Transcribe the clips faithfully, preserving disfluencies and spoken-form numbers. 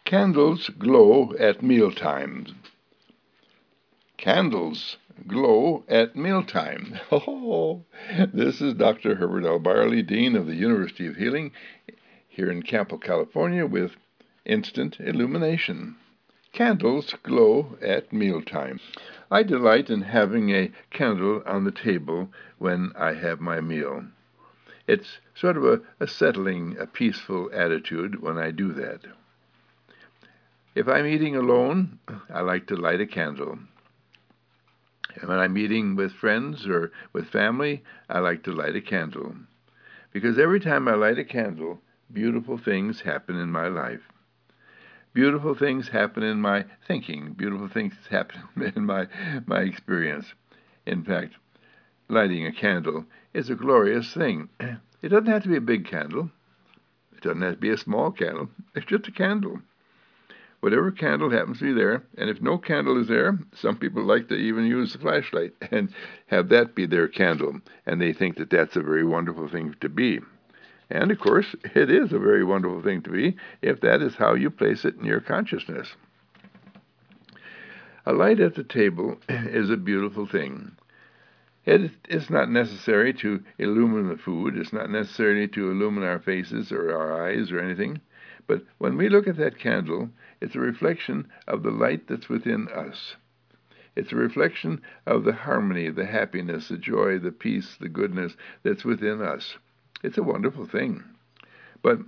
Candles glow at mealtime. Candles glow at mealtime. Oh, this is Doctor Herbert L. Barley, Dean of the University of Healing, here in Campo, California, with Instant Illumination. Candles glow at mealtime. I delight in having a candle on the table when I have my meal. It's sort of a, a settling, a peaceful attitude when I do that. If I'm eating alone, I like to light a candle. And when I'm eating with friends or with family, I like to light a candle. Because every time I light a candle, beautiful things happen in my life. Beautiful things happen in my thinking. Beautiful things happen in my, my experience. In fact, lighting a candle is a glorious thing. It doesn't have to be a big candle. It doesn't have to be a small candle. It's just a candle. Whatever candle happens to be there, and if no candle is there, some people like to even use the flashlight and have that be their candle, and they think that that's a very wonderful thing to be. And, of course, it is a very wonderful thing to be if that is how you place it in your consciousness. A light at the table is a beautiful thing. It is not necessary to illumine the food. It's not necessary to illumine our faces or our eyes or anything. But when we look at that candle, it's a reflection of the light that's within us. It's a reflection of the harmony, the happiness, the joy, the peace, the goodness that's within us. It's a wonderful thing. But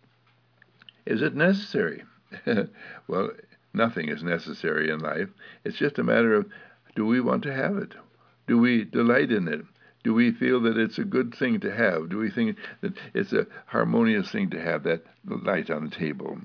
is it necessary? Well, nothing is necessary in life. It's just a matter of, do we want to have it? Do we delight in it? Do we feel that it's a good thing to have? Do we think that it's a harmonious thing to have that light on the table?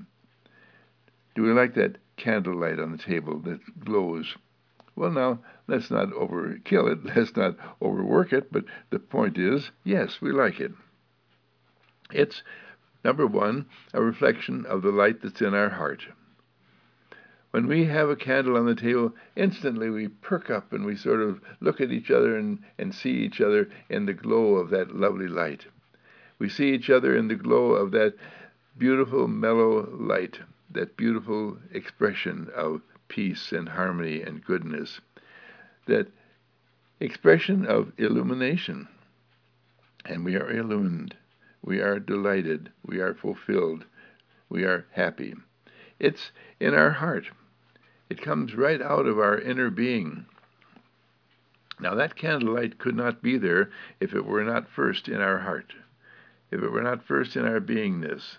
Do we like that candlelight on the table that glows? Well, now, let's not overkill it. Let's not overwork it. But the point is, yes, we like it. It's, number one, a reflection of the light that's in our heart. When we have a candle on the table, instantly we perk up and we sort of look at each other and, and see each other in the glow of that lovely light. We see each other in the glow of that beautiful, mellow light, that beautiful expression of peace and harmony and goodness, that expression of illumination. And we are illumined. We are delighted. We are fulfilled. We are happy. It's in our heart. It comes right out of our inner being. Now, that candlelight could not be there if it were not first in our heart, if it were not first in our beingness.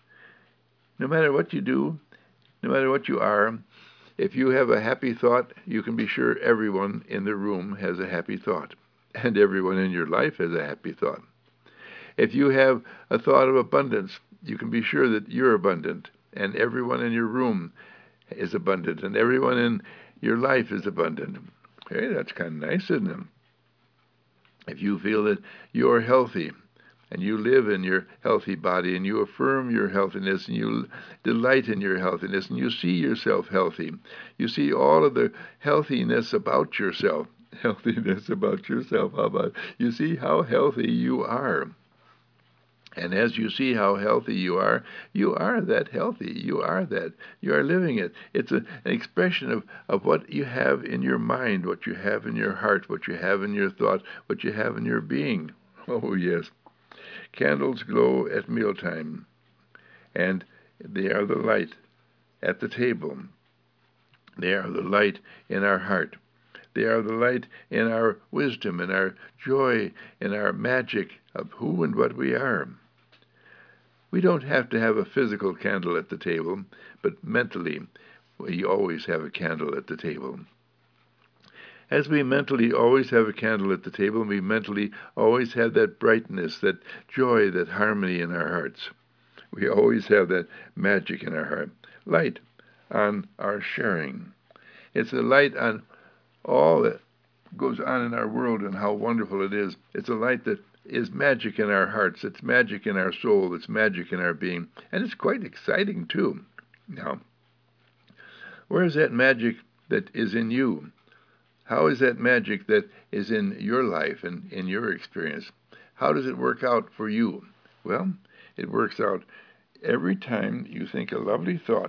No matter what you do, no matter what you are, if you have a happy thought, you can be sure everyone in the room has a happy thought, and everyone in your life has a happy thought. If you have a thought of abundance, you can be sure that you're abundant, and everyone in your room is abundant, and everyone in your life is abundant. Hey, that's kind of nice, isn't it? If you feel that you're healthy, and you live in your healthy body, and you affirm your healthiness, and you delight in your healthiness, and you see yourself healthy, you see all of the healthiness about yourself. Healthiness about yourself, how about you see how healthy you are. And as you see how healthy you are, you are that healthy. You are that. You are living it. It's a, an expression of, of what you have in your mind, what you have in your heart, what you have in your thought, what you have in your being. Oh, yes. Candles glow at mealtime, and they are the light at the table. They are the light in our heart. They are the light in our wisdom, in our joy, in our magic of who and what we are. We don't have to have a physical candle at the table, but mentally, we always have a candle at the table. As we mentally always have a candle at the table, we mentally always have that brightness, that joy, that harmony in our hearts. We always have that magic in our heart. Light on our sharing. It's a light on all that goes on in our world and how wonderful it is. It's a light that is magic in our hearts. It's magic in our soul. It's magic in our being. And it's quite exciting, too. Now, where is that magic that is in you? How is that magic that is in your life and in your experience? How does it work out for you? Well, it works out every time you think a lovely thought,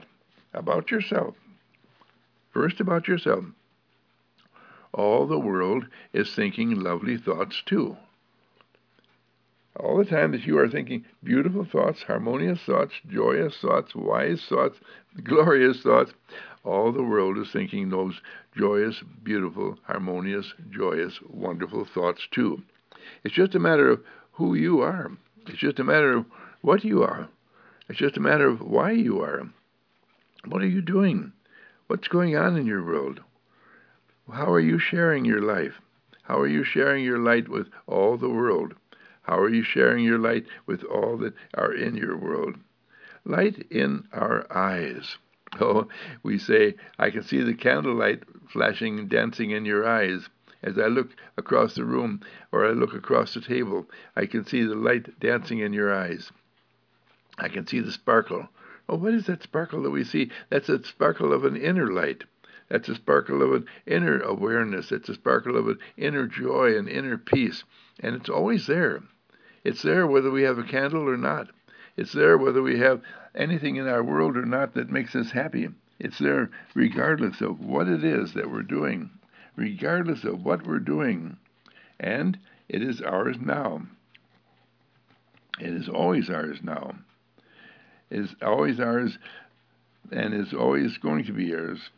about yourself. First about yourself. All the world is thinking lovely thoughts too. All the time that you are thinking beautiful thoughts, harmonious thoughts, joyous thoughts, wise thoughts, glorious thoughts, all the world is thinking those joyous, beautiful, harmonious, joyous, wonderful thoughts too. It's just a matter of who you are. It's just a matter of what you are. It's just a matter of why you are. What are you doing? What's going on in your world? How are you sharing your life? How are you sharing your light with all the world? How are you sharing your light with all that are in your world? Light in our eyes. Oh, we say, I can see the candlelight flashing and dancing in your eyes. As I look across the room or I look across the table, I can see the light dancing in your eyes. I can see the sparkle. Oh, what is that sparkle that we see? That's a sparkle of an inner light. That's a sparkle of an inner awareness. It's a sparkle of an inner joy and inner peace. And it's always there. It's there whether we have a candle or not. It's there whether we have anything in our world or not that makes us happy. It's there regardless of what it is that we're doing, regardless of what we're doing. And it is ours now. It is always ours now. It is always ours and is always going to be ours.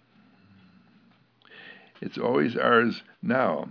It's always ours now.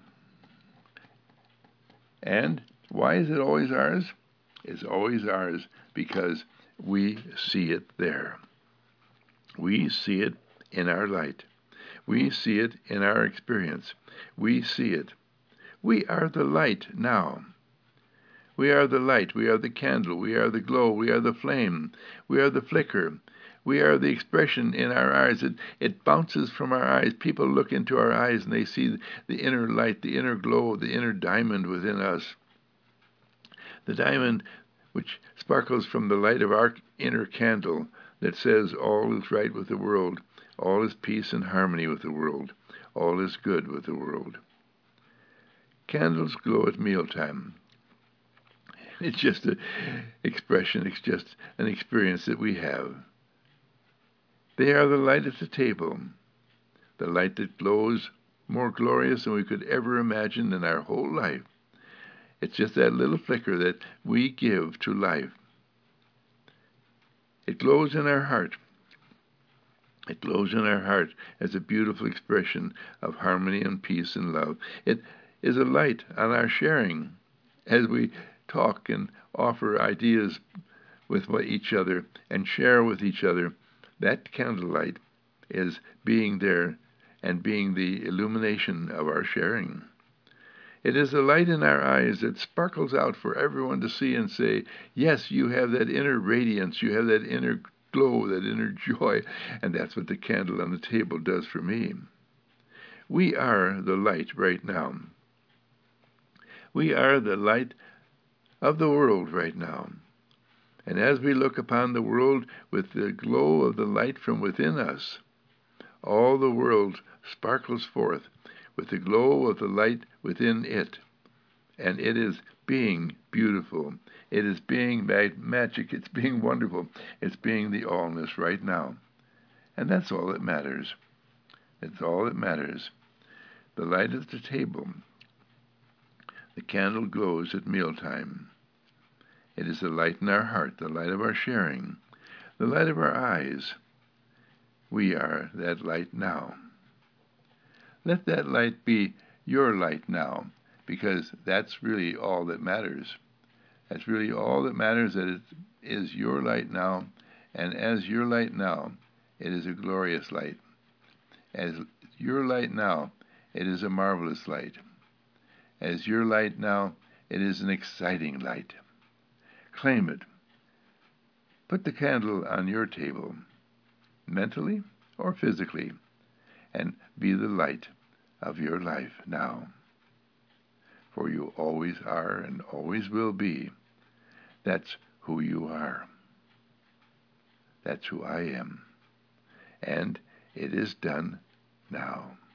And why is it always ours? It's always ours because we see it there. We see it in our light. We see it in our experience. We see it. We are the light now. We are the light. We are the candle. We are the glow. We are the flame. We are the flicker. We are the expression in our eyes. It, it bounces from our eyes. People look into our eyes and they see the inner light, the inner glow, the inner diamond within us. The diamond which sparkles from the light of our inner candle that says all is right with the world, all is peace and harmony with the world, all is good with the world. Candles glow at mealtime. It's just an expression, it's just an experience that we have. They are the light at the table, the light that glows more glorious than we could ever imagine in our whole life. It's just that little flicker that we give to life. It glows in our heart. It glows in our heart as a beautiful expression of harmony and peace and love. It is a light on our sharing as we talk and offer ideas with each other and share with each other. That candlelight is being there and being the illumination of our sharing. It is a light in our eyes that sparkles out for everyone to see and say, yes, you have that inner radiance, you have that inner glow, that inner joy, and that's what the candle on the table does for me. We are the light right now. We are the light of the world right now. And as we look upon the world with the glow of the light from within us, all the world sparkles forth with the glow of the light within it. And it is being beautiful. It is being magic. It's being wonderful. It's being the allness right now. And that's all that matters. It's all that matters. The light at the table. The candle glows at mealtime. It is the light in our heart, the light of our sharing, the light of our eyes. We are that light now. Let that light be your light now, because that's really all that matters. That's really all that matters, that it is your light now, and as your light now, it is a glorious light. As your light now, it is a marvelous light. As your light now, it is an exciting light. Claim it. Put the candle on your table, mentally or physically, and be the light of your life now. For you always are and always will be. That's who you are. That's who I am. And it is done now.